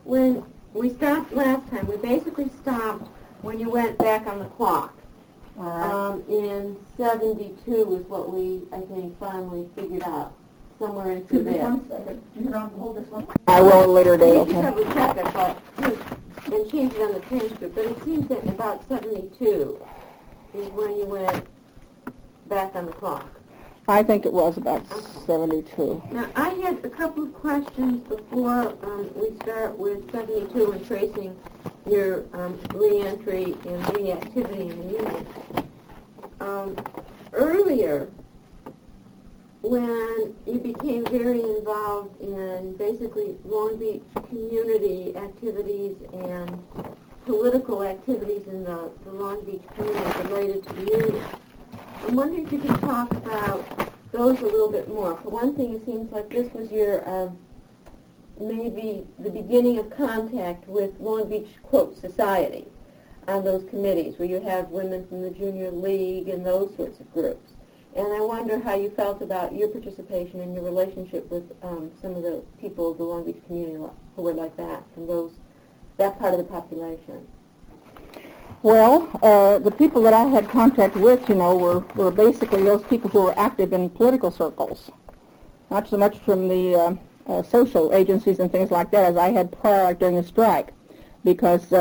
when we stopped last time, we basically stopped when you went back on the clock. In 72 is what we, I think, finally figured out. Somewhere into there. I will later date. We should probably check it, and change it on the transcript. But it seems that about 72 is when you went back on the clock. I think it was about 72. Now, I had a couple of questions before we start with 72 and tracing your re-entry and reactivity in the Union. Earlier, when you became very involved in basically Long Beach community activities and political activities in the Long Beach community related to the Union, I'm wondering if you could talk about those a little bit more. For one thing, it seems like this was your maybe the beginning of contact with Long Beach, quote, society on those committees where you have women from the Junior League and those sorts of groups. And I wonder how you felt about your participation and your relationship with some of the people of the Long Beach community who were like that, from that part of the population. Well, the people that I had contact with, were basically those people who were active in political circles, not so much from the social agencies and things like that as I had prior, like during the strike, because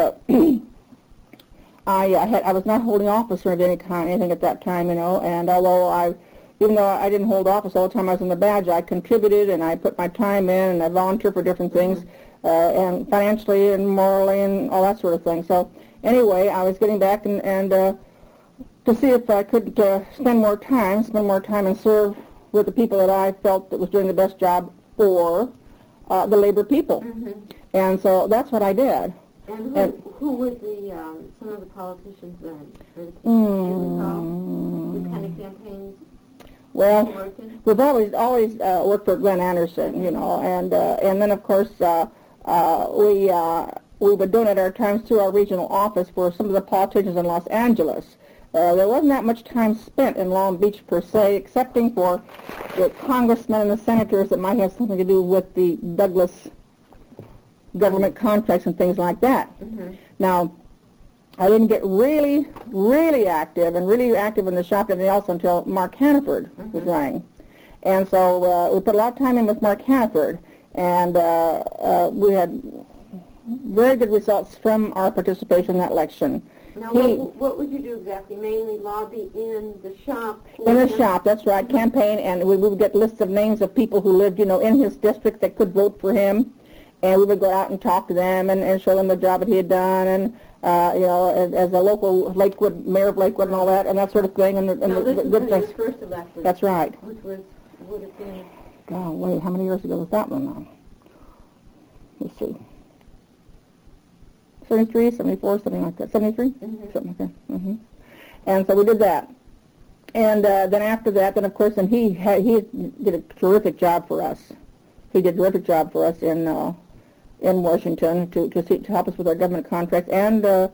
I was not holding office or anything at that time, and although even though I didn't hold office all the time I was in the badge, I contributed and I put my time in and I volunteered for different things, and financially and morally and all that sort of thing. So anyway, I was getting back and to see if I could spend more time and serve with the people that I felt that was doing the best job for the labor people. Mm-hmm. And so that's what I did. And who were some of the politicians then? What kind of campaigns? Well, we've always worked for Glenn Anderson, and then of course we would donate our times to our regional office for some of the politicians in Los Angeles. There wasn't that much time spent in Long Beach per se, excepting for the congressmen and the senators that might have something to do with the Douglas government contracts and things like that. Mm-hmm. Now, I didn't get really active in the shop and else until Mark Hannaford was running. And so we put a lot of time in with Mark Hannaford, and we had very good results from our participation in that election. Now, what would you do exactly? Mainly lobby in the shop? In the shop, that's right, campaign, and we would get lists of names of people who lived, in his district that could vote for him. And we would go out and talk to them and show them the job that he had done, and as a local mayor of Lakewood and all that, and that sort of thing, and the good things. Your first election. That's right. Which would have been. Oh, wait, how many years ago was that one now? Let's see. 73, 74, something like that. 73, something like that. Mm-hmm. And so we did that, and then after that, of course, and he did a terrific job for us. He did a terrific job for us in Washington to help us with our government contracts and the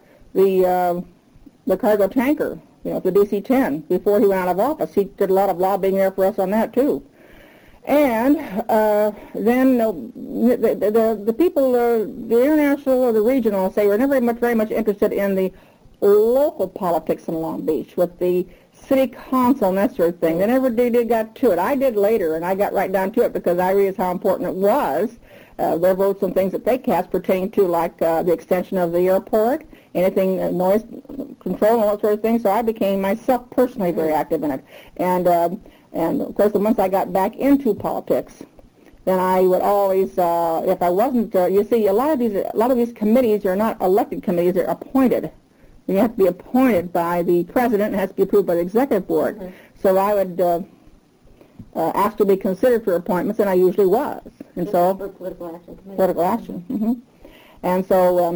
cargo tanker, the DC-10. Before he went out of office, he did a lot of lobbying there for us on that too. And then the people, the international or the regional, say were never very much interested in the local politics in Long Beach with the city council and that sort of thing. They never got to it. I did later, and I got right down to it because I realized how important it was. Their votes and things that they cast pertaining to, like the extension of the airport, anything, noise control and all that sort of thing. So I became myself personally very active in it. And of course, once I got back into politics, then I would always, if I wasn't, you see, a lot of these committees are not elected committees; they're appointed. You have to be appointed by the president, and it has to be approved by the executive board. Mm-hmm. So I would ask to be considered for appointments, and I usually was. And so for political action committee. Political action. Mm-hmm. And so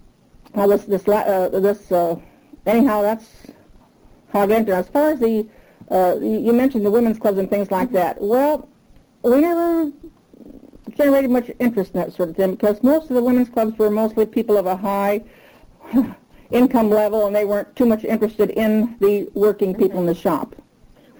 anyhow, that's how I got into it. As far as you mentioned the women's clubs and things like that. Well, we never generated much interest in that sort of thing because most of the women's clubs were mostly people of a high income level, and they weren't too much interested in the working people in the shop.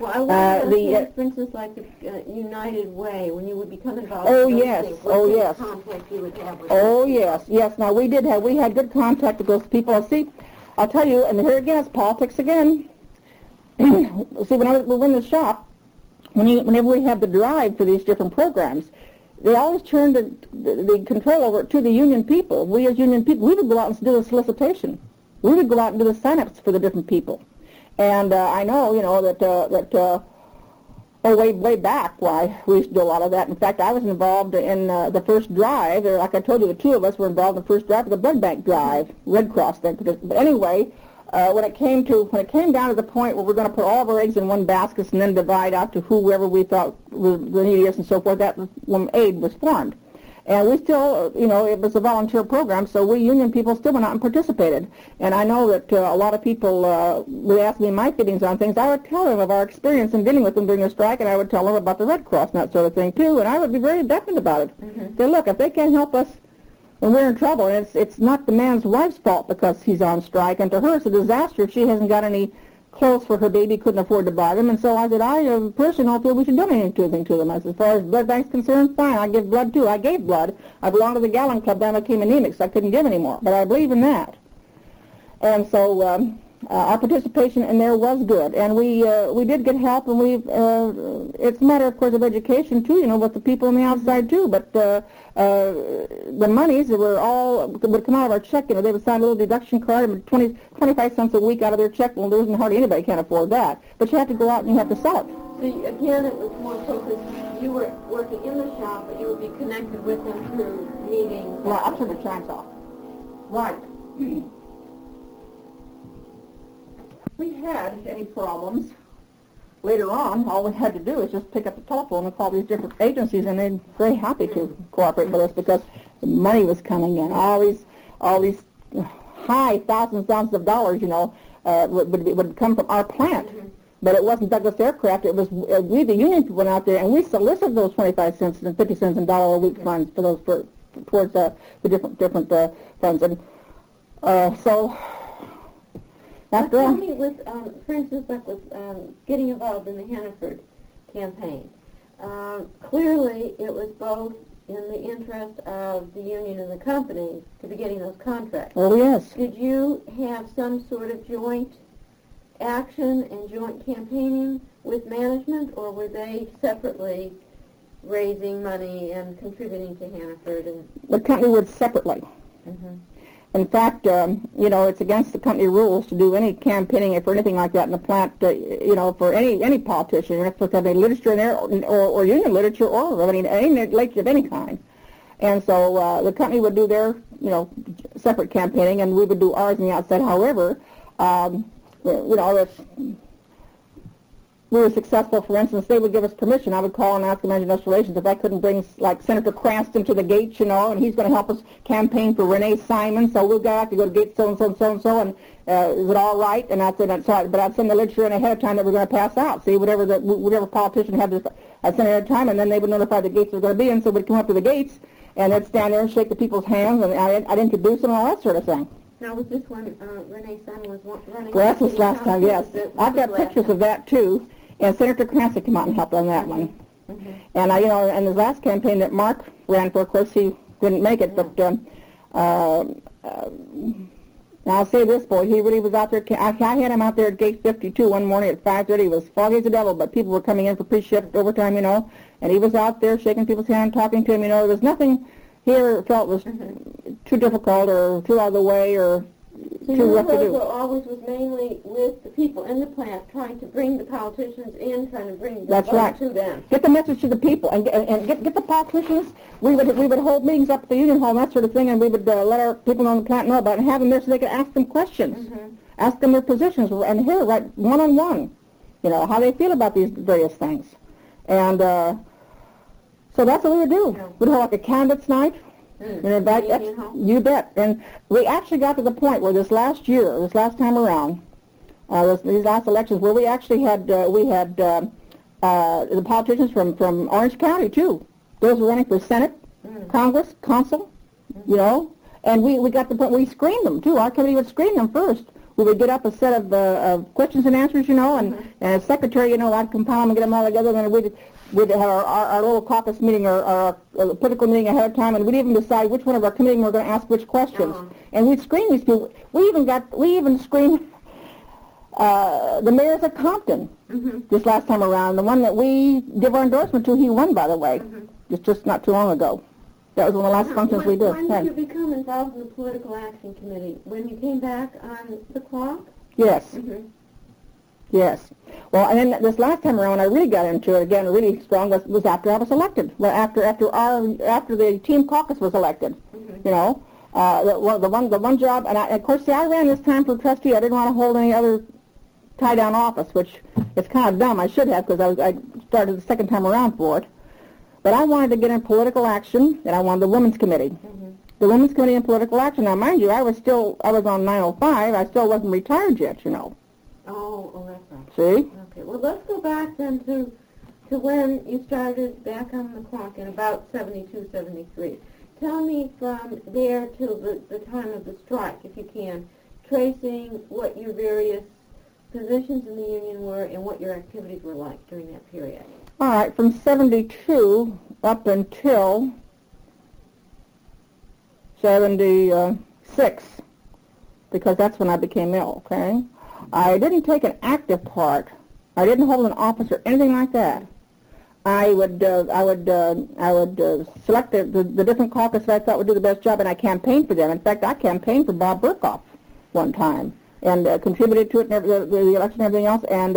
Well, I wonder if, for instance, like the United Way, when you would become involved Oh, in those yes. things, Oh, what kind yes. of contact you would have with Oh, them? yes. Now, we had good contact with those people. See, I'll tell you, and here again, it's politics again. See, when we were in the shop, whenever we had the drive for these different programs, they always turned the control over to the union people. We as union people, we would go out and do the solicitation. We would go out and do the sign-ups for the different people. And I know, that way back, why we used to do a lot of that. In fact, I was involved in the first drive. Like I told you, the two of us were involved in the first drive, the blood bank drive, Red Cross thing. But anyway, when it came down to the point where we're going to put all of our eggs in one basket and then divide out to whoever we thought was the neediest and so forth, that was when aid was formed. And we still, it was a volunteer program, so we union people still went out and participated. And I know that a lot of people would ask me my feelings on things. I would tell them of our experience in dealing with them during the strike, and I would tell them about the Red Cross and that sort of thing, too. And I would be very definite about it. Mm-hmm. Say, look, if they can't help us when we're in trouble, and it's not the man's wife's fault because he's on strike, and to her it's a disaster if she hasn't got any clothes for her baby, couldn't afford to buy them. And so I said, I personally don't feel we should donate anything to them. As far as blood bank's concerned, fine, I give blood too. I gave blood. I belonged to the Gallon Club, then I became anemic, so I couldn't give anymore. But I believe in that. And so our participation in there was good. And we did get help, and it's a matter, of course, of education too, with the people on the outside too. But the monies would come out of our check. They would sign a little deduction card, and 25 cents a week out of their check. Well, there isn't hardly anybody can afford that. But you have to go out and you have to sell it. So again, it was more focused. You were working in the shop, but you would be connected with them through meetings. Well, I'll turn the tracks off. Right. We had any problems, later on, all we had to do is just pick up the telephone and call these different agencies, and they're very happy to cooperate with us because the money was coming in. All these high thousands of dollars, would come from our plant. Mm-hmm. But it wasn't Douglas Aircraft. It was we, the union people, went out there, and we solicited those 25 cents and 50 cents and $1 a week funds for those towards the different funds. And so. Tell me, for instance, like with getting involved in the Hannaford campaign, clearly it was both in the interest of the union and the company to be getting those contracts. Oh, yes. Did you have some sort of joint action and joint campaigning with management, or were they separately raising money and contributing to Hannaford? The company would separately. Mm-hmm. In fact, it's against the company rules to do any campaigning for anything like that in the plant, for any politician. You have to have any literature in there, or union literature, or any literature of any kind. And so the company would do their, separate campaigning, and we would do ours on the outside. However, if we were successful, for instance, they would give us permission. I would call and ask the Manager of Industrial Relations if I couldn't bring, like, Senator Cranston to the gates, and he's going to help us campaign for Renee Simon, so we'll have to go to gate so-and-so and so-and-so, and is it all right? And I'd say, but I'd send the literature in ahead of time that we're going to pass out. See, whatever politician had this, I'd send it ahead of time, and then they would notify the gates they're going to be in, so we'd come up to the gates, and they'd stand there and shake the people's hands, and I'd introduce them and all that sort of thing. Now, was this when Renee Simon was running? Well, that was last time, yes. I've got pictures of that, too. And Senator Cranston came out and helped on that one. Mm-hmm. And in his last campaign that Mark ran for, of course, he didn't make it. Mm-hmm. But I'll say this, boy, he really was out there. I had him out there at gate 52 one morning at 5:30. It was foggy as the devil, but people were coming in for pre-shift overtime, and he was out there shaking people's hand, talking to them. There was nothing here felt was too difficult or too out of the way or too rough to do. So always was mainly with the people in the plant, trying to bring the politicians in, trying to bring the vote to them. Get the message to the people, and get the politicians. We would hold meetings up at the union hall and that sort of thing, and we would let our people on the plant know about it and have them there so they could ask them questions, ask them their positions, and hear right one-on-one, how they feel about these various things. And so that's what we would do. Yeah. We'd have like a candidates night. You bet. And we actually got to the point where this last time around, these last elections, where we actually had the politicians from Orange County too. Those were running for Senate, Congress, Council, and we got to the point where we screened them too. Our committee would screen them first. we would get up a set of questions and answers, you know, and as secretary, you know, I'd compile them and get them all together, and then we'd have our little caucus meeting or our political meeting ahead of time, and we'd even decide which one of our committee we're going to ask which questions. And we'd screen these people. We even screened the mayors of Compton this last time around. The one that we give our endorsement to, he won, by the way, just not too long ago. That was one of the last functions we did. When did you become involved in the Political Action Committee? When you came back on the clock? Yes. Yes. Well, and then this last time around, I really got into it again, really strong, was after I was elected. Well, after the team caucus was elected, you know, the one job, and of course, see, I ran this time for trustee. I didn't want to hold any other tie-down office, which is kind of dumb. I should have, because I started the second time around for it. But I wanted to get in political action, and I wanted the Women's Committee. The Women's Committee in political action. Now, mind you, I was on 905. I still wasn't retired yet, you know. Oh, that's right. See? Okay, well, let's go back then to when you started back on the clock in about 72, 73. Tell me from there till the time of the strike, if you can, tracing what your various positions in the union were and what your activities were like during that period. All right, from 72 up until 76, because that's when I became ill, okay? I didn't take an active part. I didn't hold an office or anything like that. I would select the different caucus that I thought would do the best job, and I campaigned for them. In fact, I campaigned for Bob Burkhoff one time and contributed to it, the election and everything else, and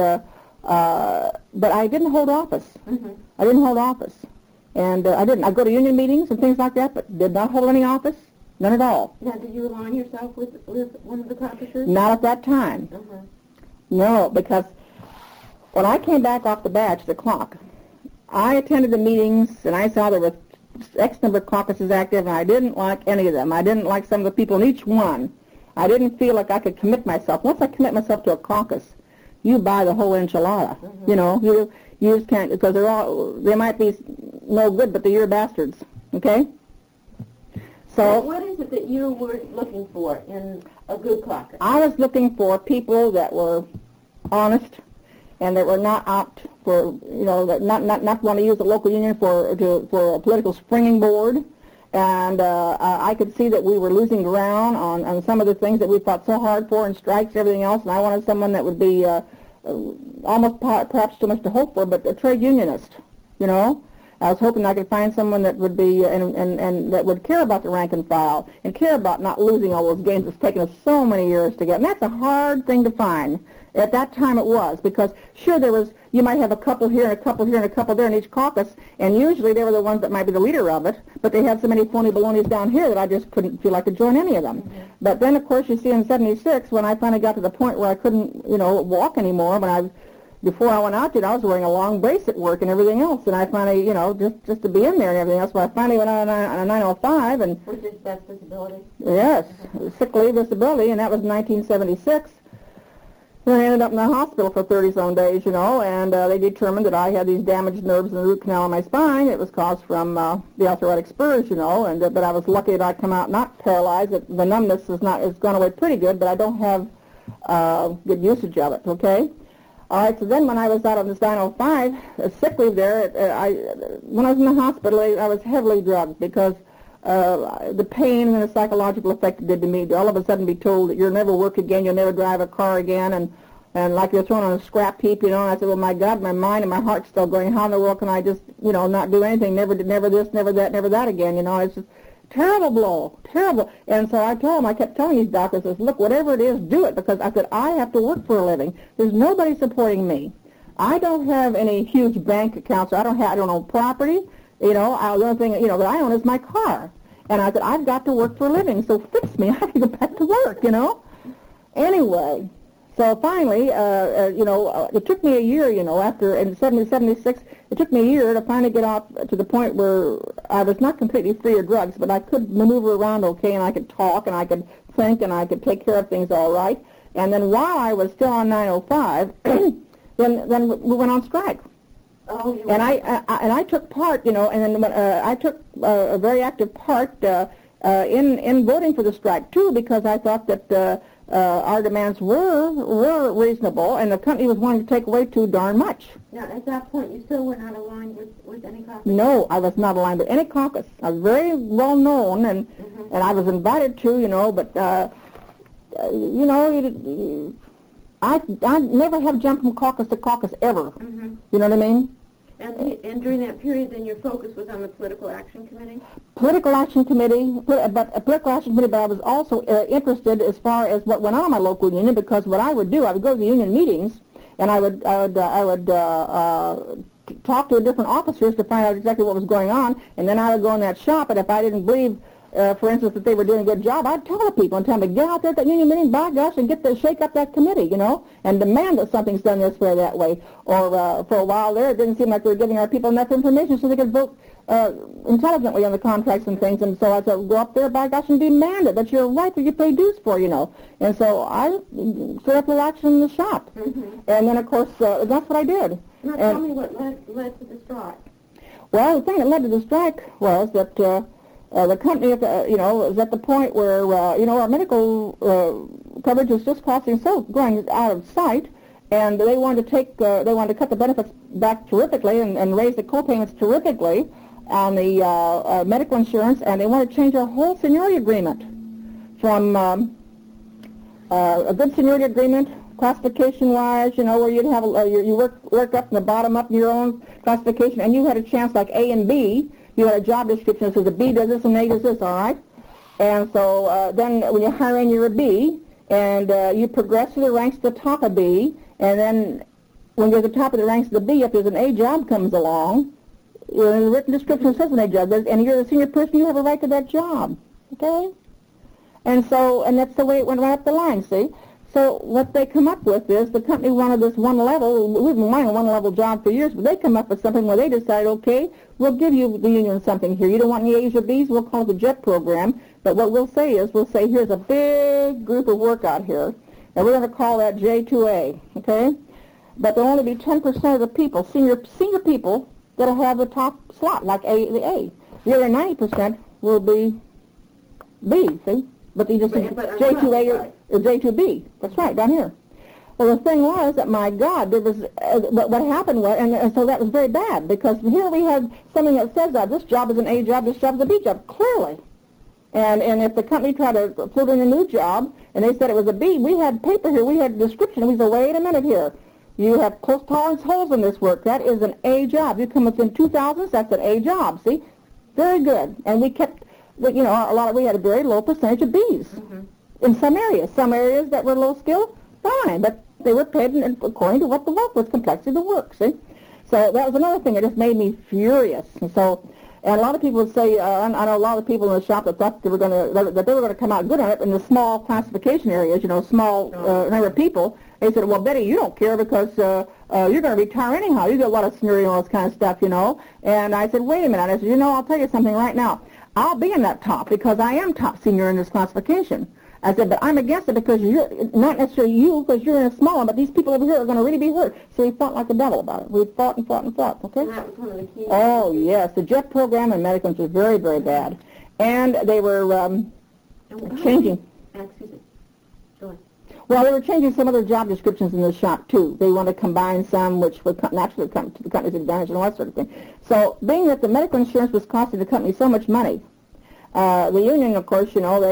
but I didn't hold office. I didn't hold office. And I'd go to union meetings and things like that, but did not hold any office, none at all. Now, did you align yourself with one of the caucusers? Not at that time. No, because when I came back off the badge, the clock, I attended the meetings, and I saw there were X number of caucuses active, and I didn't like any of them. I didn't like some of the people in each one. I didn't feel like I could commit myself. Once I commit myself to a caucus, you buy the whole enchilada. You know, you just can't, because they might be no good, but they're your bastards. Okay? So what is it that you were looking for in a good caucus? I was looking for people that were honest and that were not out for, you know, that not want to use the local union for a political springing board. And I could see that we were losing ground on some of the things that we fought so hard for, and strikes and everything else. And I wanted someone that would be almost perhaps too much to hope for, but a trade unionist, you know. I was hoping I could find someone that would be and that would care about the rank and file and care about not losing all those gains. It's taken us so many years to get, and that's a hard thing to find. At that time it was, because sure you might have a couple here and a couple here and a couple there in each caucus, and usually they were the ones that might be the leader of it, but they had so many phony balonies down here that I just couldn't feel I could join any of them. But then, of course, you see in 76, when I finally got to the point where I couldn't, you know, walk anymore, before I went out there, I was wearing a long brace at work and everything else, and I finally, you know, just to be in there and everything else, so I finally went on a 905, and... Which is that's disability? Yes, sick leave disability, and that was 1976. And I ended up in the hospital for 30-some days, you know, and they determined that I had these damaged nerves in the root canal of my spine. It was caused from the arthritic spurs, you know, and but I was lucky that I'd come out not paralyzed. The numbness it's gone away pretty good, but I don't have good usage of it, okay? All right, so then when I was out on this 905, sick leave there, when I was in the hospital, I was heavily drugged because the pain and the psychological effect it did to me, to all of a sudden be told that you'll never work again, you'll never drive a car again, and like you're thrown on a scrap heap, you know, and I said, well, my God, my mind and my heart's still going, how in the world can I just, you know, not do anything, never this, never that again, you know, it's just terrible blow, terrible. And so I kept telling these doctors, I said, look, whatever it is, do it, because I said, I have to work for a living. There's nobody supporting me. I don't have any huge bank accounts, I don't own property, you know, the only thing, you know, that I own is my car. And I said, I've got to work for a living, so fix me. I have to go back to work, you know. Anyway, so finally, you know, it took me a year, you know, in 76, it took me a year to finally get off to the point where I was not completely free of drugs, but I could maneuver around okay, and I could talk, and I could think, and I could take care of things all right. And then while I was still on 905, then we went on strike. Oh, and I took part, you know, and then I took a very active part in voting for the strike too, because I thought that our demands were reasonable, and the company was wanting to take away too darn much. Now, at that point, you still were not aligned with any caucus? No, I was not aligned with any caucus. I was very well known, and I was invited to, but I never have jumped from caucus to caucus ever. You know what I mean? And during that period, then your focus was on the Political Action Committee? Political Action Committee, but I was also interested as far as what went on in my local union, because what I would do, I would go to the union meetings, and I would talk to different officers to find out exactly what was going on, and then I would go in that shop, and if I didn't believe, for instance, that they were doing a good job, I'd tell the people and tell them to get out there at that union meeting, by gosh, and shake up that committee, and demand that something's done this way or that way. Or for a while there, it didn't seem like we were giving our people enough information so they could vote intelligently on the contracts and things. And so I said, go up there, by gosh, and demand it. That's your right that you pay dues for, And so I set up an action in the shop. And then, of course, that's what I did. Now, tell me what led to the strike. Well, the thing that led to the strike was that the company, was at the point where, our medical coverage was just going out of sight, and they wanted to cut the benefits back terrifically and raise the co-payments terrifically on the medical insurance, and they wanted to change our whole seniority agreement from a good seniority agreement, classification-wise, where you'd have you work up from the bottom up in your own classification, and you had a chance like A and B. You had a job description that says a B does this and A does this, all right? And so then when you hire in, you're a B, and you progress through the ranks to the top of B, and then when you're at the top of the ranks of the B, if there's an A job comes along, the written description says an A job, and you're the senior person, you have a right to that job, okay? And that's the way it went right up the line, see? So what they come up with is the company wanted this one level. We've been wanting a one-level job for years, but they come up with something where they decide, okay, we'll give you the union something here. You don't want any A's or B's, we'll call it the JET program. But what we'll say here's a big group of work out here, and we're going to call that J2A, okay? But there'll only be 10% of the people, senior people, that'll have the top slot, like the A. The other 90% will be B, see? But they just J2A or J2B. That's right, down here. Well, the thing was that, my God, there was, what happened was, and so that was very bad, because here we have something that says that this job is an A job, this job is a B job, clearly. And if the company tried to put in a new job, and they said it was a B, we had paper here, we had a description, and we said, wait a minute here. You have close tolerance holes in this work. That is an A job. You come within 2,000, that's an A job, see? Very good. And we kept, we had a very low percentage of Bs in some areas. Some areas that were low skill, fine, but they were paid according to what the work was, complexity of the work, see? So that was another thing that just made me furious. And a lot of people would say, I know a lot of people in the shop that thought they were going to come out good on it in the small classification areas, small number of people. They said, well, Betty, you don't care because you're going to retire anyhow. You get a lot of seniority and all this kind of stuff, And I said, wait a minute. I said, I'll tell you something right now. I'll be in that top because I am top senior in this classification. I said, but I'm against it because you're, not necessarily you, because you're in a small one, but these people over here are going to really be hurt. So we fought like the devil about it. We fought and fought and fought, okay? And that was one of the keys. Oh, yes. The JET program and medicals was very, very bad. And they were changing. Excuse me. Go ahead. Well, they were changing some other job descriptions in the shop, too. They wanted to combine some, which would naturally come to the company's advantage and all that sort of thing. So, being that the medical insurance was costing the company so much money, the union, of course,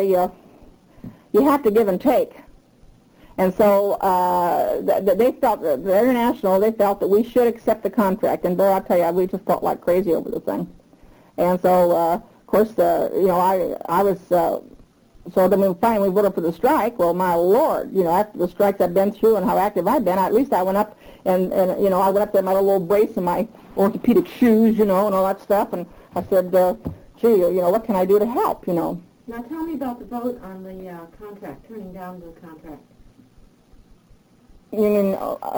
you have to give and take. And so they felt, the International, they felt that we should accept the contract. And, boy, I'll tell you, we just fought like crazy over the thing. And so, of course, I was... So then finally we voted for the strike. Well, my Lord, after the strikes I've been through and how active I've been, at least I went up and I went up there in my little old brace and my orthopedic shoes, and all that stuff. And I said, gee, what can I do to help, Now tell me about the vote on the contract, turning down the contract. You mean,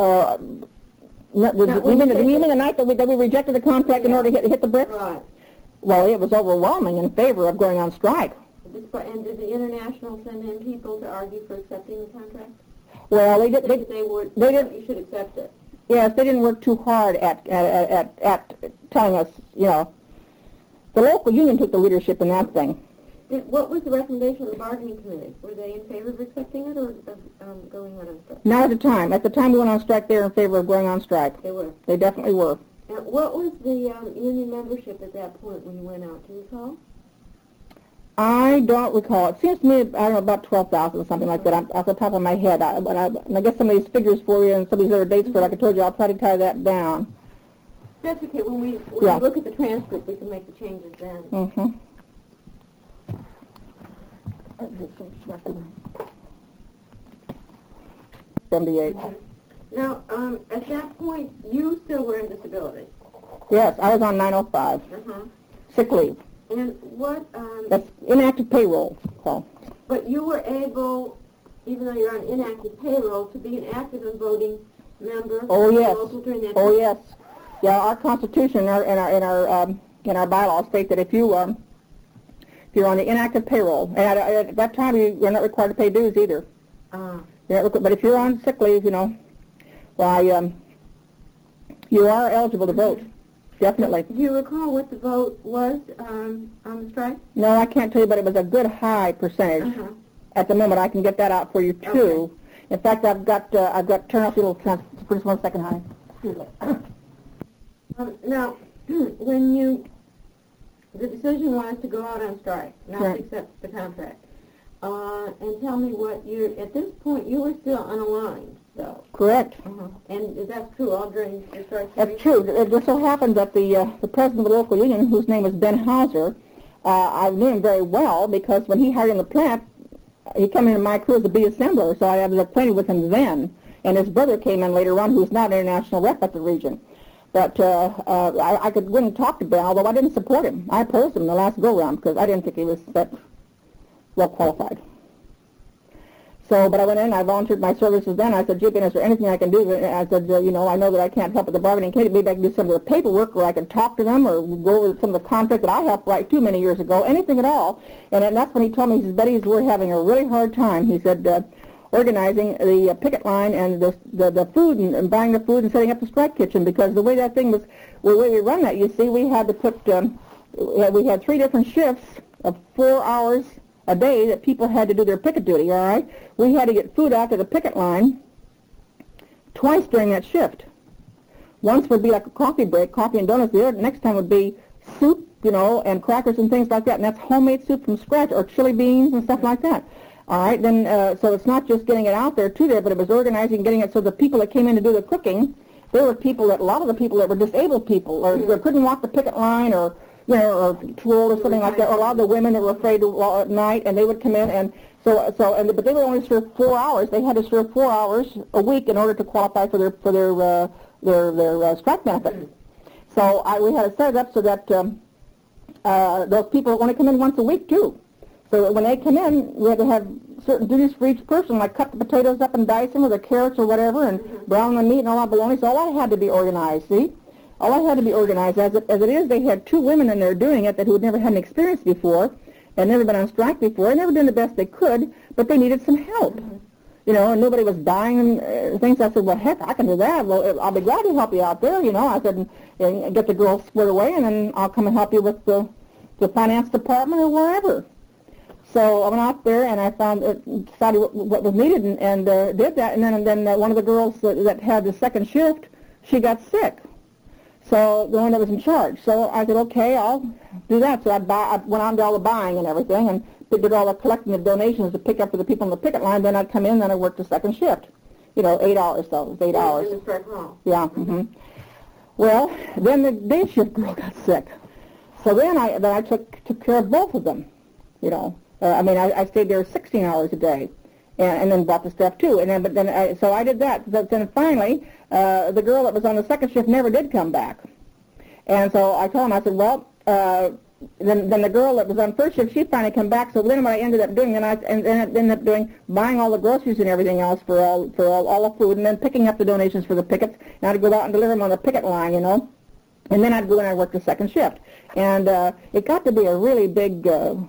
you mean the night that we rejected the contract in order to hit the bricks? Right. Well, it was overwhelming in favor of going on strike. And did the International send in people to argue for accepting the contract? Well, they did. You should accept it. Yes, they didn't work too hard at telling us. The local union took the leadership in that thing. What was the recommendation of the bargaining committee? Were they in favor of accepting it or of going on strike? Not at the time. At the time we went on strike, they were in favor of going on strike. They were? They definitely were. And what was the union membership at that point when you went out? Do you recall? I don't recall. It seems to me, I don't know, about 12,000 or something like that. Off the top of my head. And I guess some of these figures for you and some of these other dates for, like I told you, I'll try to tie that down. That's okay. When we Yeah. look at the transcript, we can make the changes then. Mm-hmm. 78. Now, at that point, you still were in disability. Yes, I was on 905. Uh-huh. Sick leave. And what, That's inactive payroll. So. but you were able, even though you're on inactive payroll, to be an active and voting member Oh of the yes. local during that Oh time? yes. Yeah, our Constitution in our bylaws state that if you're on the inactive payroll, and at that time you're not required to pay dues either. But if you're on sick leave, why you are eligible to vote. Definitely. Do you recall what the vote was on the strike? No, I can't tell you, but it was a good high percentage. Uh-huh. At the moment, I can get that out for you too. Okay. In fact, I've got turn off your little just 1 second, honey. Excuse me. Now, when the decision was to go out on strike, not Right. to accept the contract, and tell me what at this point, you were still unaligned, though. Correct. And is that true all during the strike period? That's true. It just so happened that the president of the local union, whose name was Ben Hauser, I knew him very well because when he hired in the plant, he came into my crew as a bee assembler, so I was acquainted with him then. And his brother came in later on, who's not an international rep at the region. But I could go and talk to Ben, although I didn't support him. I opposed him the last go-round because I didn't think he was that well qualified. So, but I went in, I volunteered my services then. I said, gee, Ben, is there anything I can do? And I said, I know that I can't help with the bargaining committee. Maybe I can do some of the paperwork, or I can talk to them, or go over some of the contracts that I helped write too many years ago, anything at all. And that's when he told me, he says, Betty, we're having a really hard time. He said, organizing the picket line and the food and buying the food and setting up the strike kitchen, because the way that thing was, the way we run that, you see, we had to put, we had 3 different shifts of 4 hours a day that people had to do their picket duty, all right? We had to get food out to the picket line twice during that shift. Once would be like a coffee break, coffee and donuts. The other next time would be soup, and crackers and things like that, and that's homemade soup from scratch, or chili beans and stuff like that. All right, then, so it's not just getting it out there to there, but it was organizing, getting it so the people that came in to do the cooking, there were people that, a lot of the people that were disabled people, or couldn't walk the picket line, or or too old or something like that, or a lot of the women that were afraid to walk at night, and they would come in, and but they would only serve 4 hours. They had to serve 4 hours a week in order to qualify for their strike benefit. So we had to set it up so that those people only come in once a week too. So that when they come in, we had to have certain duties for each person, like cut the potatoes up and dice them, or the carrots or whatever, and brown the meat and all that bologna. So all I had to be organized, see? All I had to be organized. As it is, they had 2 women in there doing it who had never had an experience before and never been on strike before, and never done the best they could, but they needed some help. And nobody was buying things. I said, well, heck, I can do that. Well, I'll be glad to help you out there, I said, and get the girls squared away, and then I'll come and help you with the finance department or wherever. So I went out there and I decided what was needed and did that. And then one of the girls that had the second shift, she got sick. So the one that was in charge. So I said, okay, I'll do that. So I went on to all the buying and everything and did all the collecting of donations to pick up for the people on the picket line. Then I'd come in, then I worked the second shift. 8 hours, so it was 8 hours. In the strike hall. Yeah. Mm-hmm. Well, then the day shift girl got sick. So then I took care of both of them, I stayed there 16 hours a day, and then bought the stuff too. So I did that. But then finally, the girl that was on the second shift never did come back. And so I told him, I said, well, then the girl that was on first shift, she finally came back. So then what I ended up doing, I ended up buying all the groceries and everything else for all the food, and then picking up the donations for the pickets. And I'd go out and deliver them on the picket line, And then I'd go in and I'd work the second shift. And it got to be a really big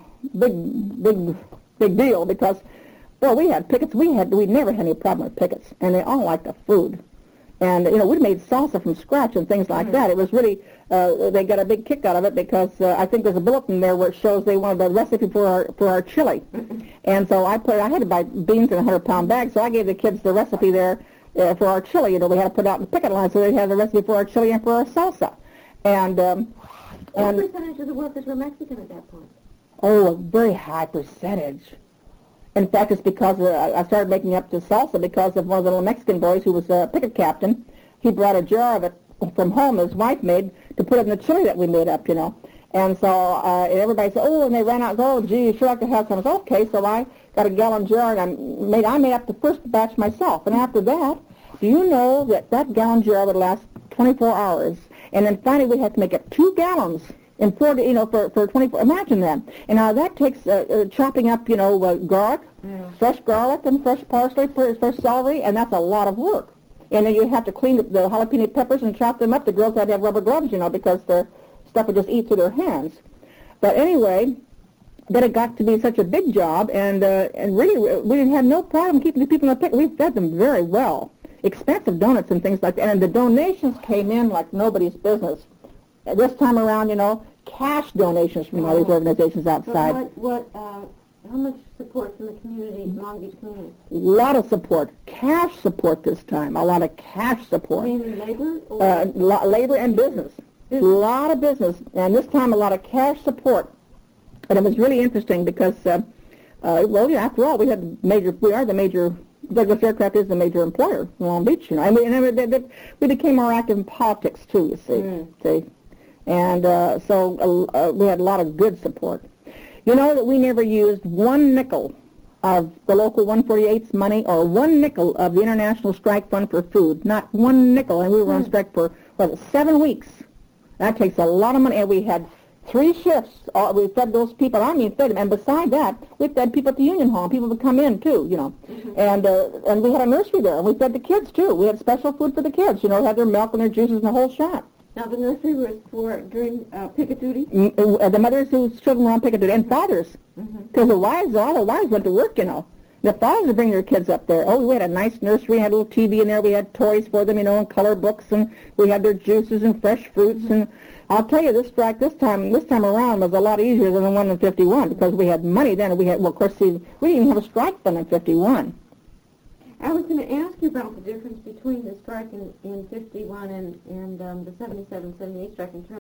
deal because, well, we had pickets. We never had any problem with pickets, and they all liked the food. And, we'd made salsa from scratch and things like that. It was really, they got a big kick out of it because I think there's a bulletin there where it shows they wanted a recipe for our chili. And so I had to buy beans in a 100-pound bag, so I gave the kids the recipe there for our chili. We had to put out in the picket line so they'd have the recipe for our chili and for our salsa. And what percentage of the workers were Mexican at that point? Oh, a very high percentage. In fact, it's because I started making up the salsa because of one of the little Mexican boys who was a picket captain. He brought a jar of it from home his wife made to put it in the chili that we made up, And so everybody said, and they ran out and said, gee, you sure like to have some. I said, okay, so I got a gallon jar, and I made up the first batch myself. And after that, do you know that gallon jar would last 24 hours? And then finally we had to make up 2 gallons. In 40, for 24, imagine that. And now that takes chopping up, garlic, fresh garlic and fresh parsley, fresh celery, and that's a lot of work. And then you have to clean the jalapeno peppers and chop them up. The girls had to have rubber gloves, because the stuff would just eat through their hands. But anyway, then it got to be such a big job, and really we didn't have no problem keeping the people in the picket. We fed them very well. Expensive donuts and things like that. And the donations came in like nobody's business. This time around, cash donations from all these organizations outside. How much support from the community, Long Beach community? A lot of support. Cash support this time. A lot of cash support. Mainly labor? Or? Labor and business. A lot of business. And this time a lot of cash support. And it was really interesting because, after all, we are the major, Douglas Aircraft is the major employer in Long Beach, And we became more active in politics, too, you see. And so we had a lot of good support. You know that we never used 1 nickel of the local 148's money or 1 nickel of the International Strike Fund for Food. Not 1 nickel. And we were on strike for, 7 weeks. That takes a lot of money. And we had 3 shifts. We fed those people. Fed them. And beside that, we fed people at the Union Hall. People would come in, too, And we had a nursery there. And we fed the kids, too. We had special food for the kids. Had their milk and their juices and the whole shop. Now, the nursery was for during picket duty? The mothers whose children were on picket duty, and fathers. Because all the wives went to work, The fathers would bring their kids up there. We had a nice nursery, had a little TV in there. We had toys for them, and color books, and we had their juices and fresh fruits. And I'll tell you, this strike this time around was a lot easier than the one in 51 because we had money then, and we didn't even have a strike fund in 51. I was going to ask you about the difference between the strike in 51 and the 77-78 strike in terms